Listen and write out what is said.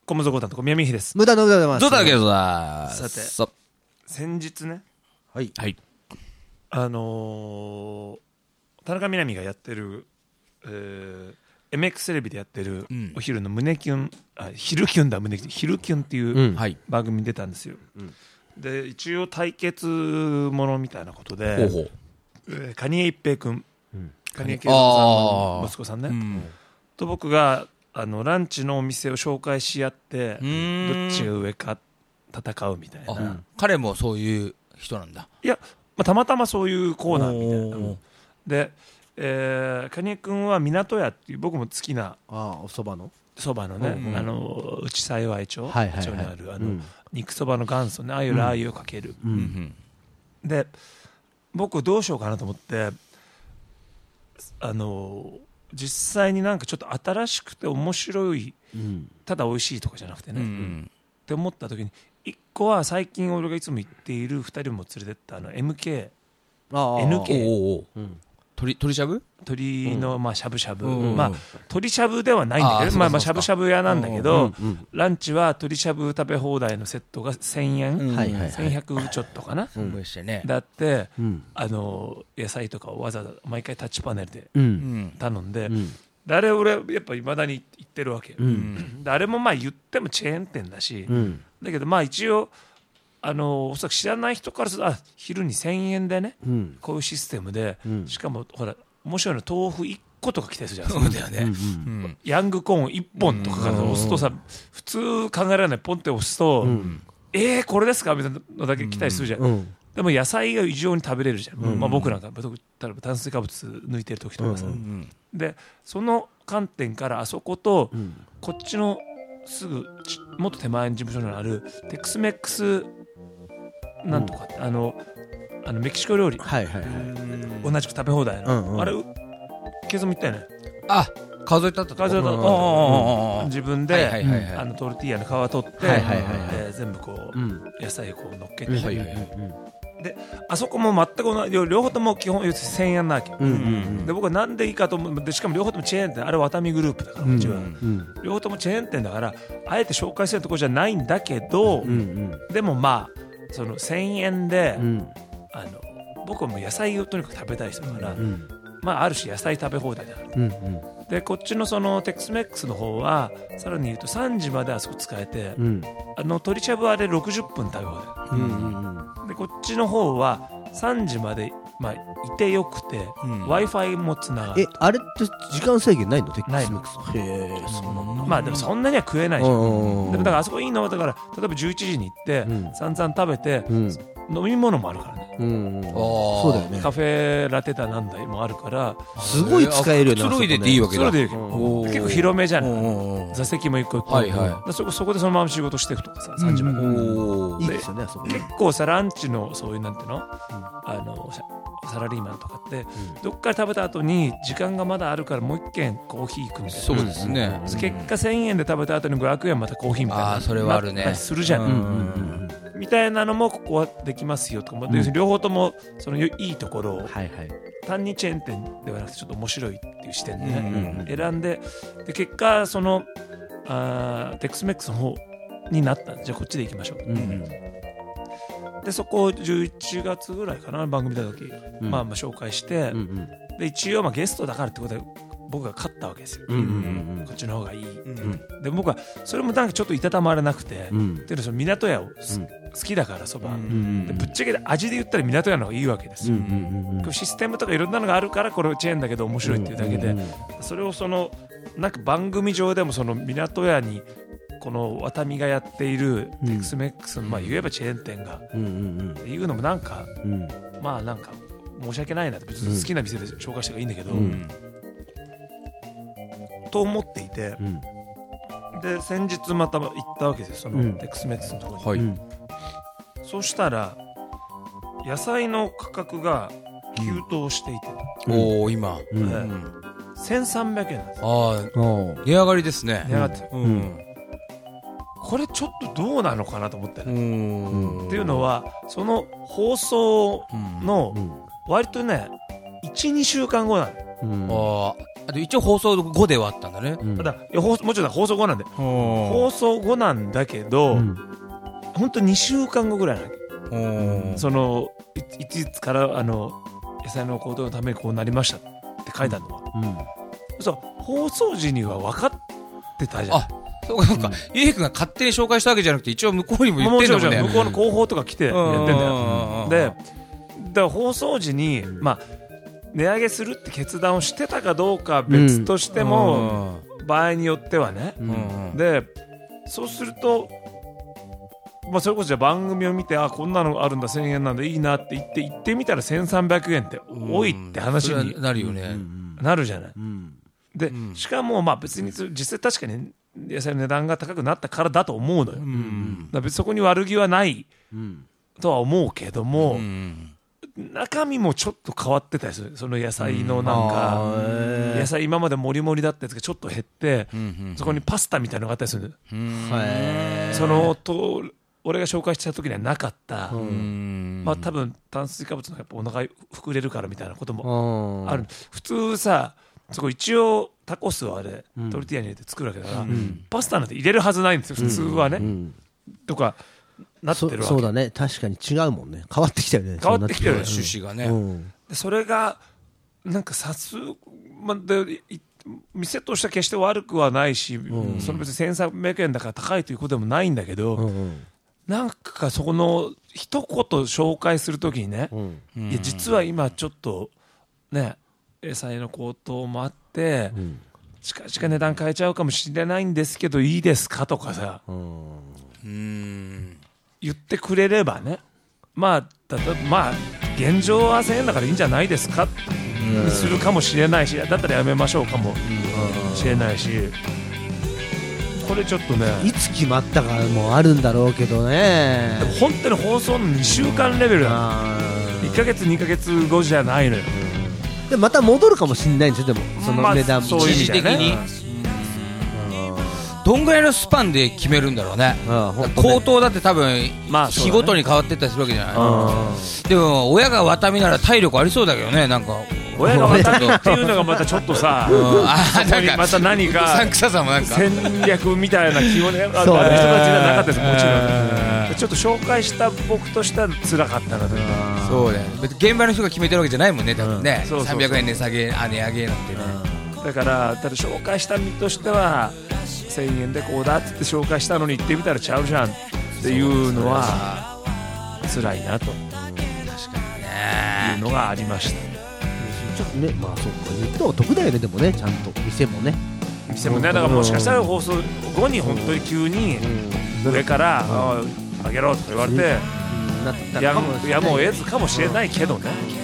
コムゾコタンとこ宮見秀です。 無駄の無駄でございます。 どうだけどだ。 さて先日ね、 はい。 はい。 田中みな実がやってる、MX テレビでやってるお昼の胸キュン、昼キュンだ胸キュン、昼キュンっていうはい。 番組に出たんですよ。で一応対決ものみたいなことで、 ほうほう。 蟹江一平君、蟹江慶三さんの息子さんね、と僕がランチのお店を紹介し合ってどっちが上か戦うみたいな。 彼もそういう人なんだ。 いや、たまたまそういうコーナーみたいな。で、蟹江君は港屋っていう僕も好きなお蕎麦の。 そばのね、内幸町にある肉そばの元祖ね、ああいうラー油をかける。で僕どうしようかなと思って、実際になんかちょっと新しくて面白い、ただ美味しいとかじゃなくてね、って思った時に一個は最近俺がいつも行っている2人も連れてったMK NK 鳥しゃぶ？ 鶏のしゃぶしゃぶ、鶏しゃぶではないんだけど、しゃぶしゃぶ屋なんだけど、ランチは鶏しゃぶ食べ放題のセットが1000円、1100ちょっとかな、だって野菜とかをわざわざ毎回タッチパネルで頼んで、あれ俺やっぱいまだに行ってるわけ、あれも言ってもチェーン店だし、だけど一応おそらく知らない人からすると昼に1000円でね、こういうシステムで、しかもほら面白いの豆腐1個とか来たりするじゃん。そうだよね、ヤングコーン1本とかから押すとさ、普通考えられないポンって押すと、これですかみたいなのだけ来たりするじゃん。でも野菜が異常に食べれるじゃん、僕なんか例えば炭水化物抜いてる時とかさ、でその観点からあそこと、こっちのすぐもっと手前に事務所にあるテックスメックスなんとかってメキシコ料理、同じく食べ放題の、あれケイゾンも行ったよね。 数えたったとこ自分でトルティーヤの皮取って全部こう野菜をこう乗っけて、であそこも全く同じ、両方とも基本1000円なわけ、で僕はなんでいいかと思って、しかも両方ともチェーン店、あれはワタミグループだから、うちは両方ともチェーン店だからあえて紹介するところじゃないんだけど、でもその1000円で、僕はもう野菜をとにかく食べたい人だから、ある種野菜食べ放題だから、でこっちのそのテックスメックスの方はさらに言うと3時まであそこ使えて、鶏しゃぶはあれ60分食べ放題、でこっちの方は3時までいてよくて、Wi-Fi もつながる。 あれって時間制限ないの？テックスメックス。 そうなんだ。でもそんなには食えないじゃん。でもだからあそこいいのはだから例えば11時に行って散々食べて、飲み物もあるからね。 そうだよね。 カフェラテだなんだもあるからすごい使えるよね。 くつろいでていいわけだ。 結構広めじゃない。座席も一個一個。そこでそのまま仕事していくとかさ、3時まで。いいですよね、あそこ。結構さ、ランチのそういうなんていうの、サラリーマンとかってどっかで食べた後に時間がまだあるからもう一軒コーヒー行くみたいな。 そうですね。 結果1000円で食べた後に500円またコーヒーみたいな。 それはあるね。 するじゃん。みたいなのもここはできますよとか、両方ともそのいいところを単にチェーン店ではなくてちょっと面白いっていう視点でね選んで、結果そのテックスメックスの方になったんで、じゃあこっちで行きましょう。でそこを11月ぐらいかな、番組出た時紹介して、で一応ゲストだからってことで僕が勝ったわけですよ。こっちの方がいいって言って、で僕はそれもなんかちょっといたたまれなくて、っていうのその港屋を好きだからそば、でぶっちゃけ味で言ったら港屋の方がいいわけですよ。システムとかいろんなのがあるからこれチェーンだけど面白いっていうだけで、それをそのなんか番組上でもその港屋にこのワタミがやっているテックスメックスの言えばチェーン店がっていうのもなんかなんか申し訳ないなって、別に好きな店で紹介したらいいんだけど、と思っていて、で先日また行ったわけですよ、そのテックスメックスのところに。そうしたら野菜の価格が急騰していて、 今 1300円なんですよ。値上がりですね。 値上がってる。これちょっとどうなのかなと思って、っていうのはその放送の割とね 1,2 週間後なの。 で一応放送後ではあったんだね。 もちろん放送後なんで、放送後なんだけど、本当2週間後ぐらいなんだ。そのいつから野菜の高騰のためにこうなりましたって書いてあるのは、そう放送時には分かってたじゃん。 そうか、ゆうへいくんが勝手に紹介したわけじゃなくて、一応向こうにも言ってんだもんね。 向こうの広報とか来てやってんだよ。で、だから放送時に、値上げするって決断をしてたかどうかは別としても、場合によってはね。で、そうすると、それこそじゃあ番組を見て、こんなのあるんだ、1000円なんでいいなって言ってみたら1300円って多いって話になるよね。 なるじゃない。で、しかも別に実際確かに野菜の値段が高くなったからだと思うのよ。だから別にそこに悪気はないとは思うけども、中身もちょっと変わってたりする。その野菜のなんか野菜今までもりもりだったやつがちょっと減って、そこにパスタみたいなのがあったりする。その俺が紹介した時にはなかった、多分炭水化物のやっぱお腹膨れるからみたいなこともある。普通さ、そこ一応タコスはトルティーヤに入れて作るわけだから、パスタなんて入れるはずないんですよ普通はね、とかなってるわけ。 そうだね、確かに違うもんね。変わってきたよね。 変わってきてるよね、 趣旨がね。 でそれがなんかで店としては決して悪くはないし、その別に1300円だから高いということでもないんだけど、なんかそこの一言紹介するときにね、いや実は今ちょっとね野菜の高騰もあって、近々値段変えちゃうかもしれないんですけどいいですかとかさ、言ってくれればね、現状は1000円だからいいんじゃないですかにするかもしれないし、だったらやめましょうかもしれないし、これちょっとね、 いつ決まったかもあるんだろうけどね。 でも本当に放送の2週間レベルだ。1ヶ月2ヶ月後じゃないのよ。 でまた戻るかもしれないんですよ。でもその値段も一時的にどんぐらいのスパンで決めるんだろうね。高騰だって多分日ごとに変わっていったりするわけじゃない。でも親がワタミなら体力ありそうだけどね。なんか親がワタミっていうのがまたちょっとさ、そこにまた何か戦略みたいな気をね、人たちにはなかったです。もちろんちょっと紹介した僕としては辛かったなと。 そうだよね。現場の人が決めてるわけじゃないもんね、多分ね。300円値下げ、値上げなんてね。 だから紹介した身としては1000円でこうだって紹介したのに行ってみたらちゃうじゃんっていうのは辛いなと、確かにね、いうのがありました。 ちょっとね、そうか、言った方が得だよね。でもね、ちゃんと店もね、 だからもしかしたら放送後に本当に急に上からあげろとか言われてやむを得ずかもしれないけどね。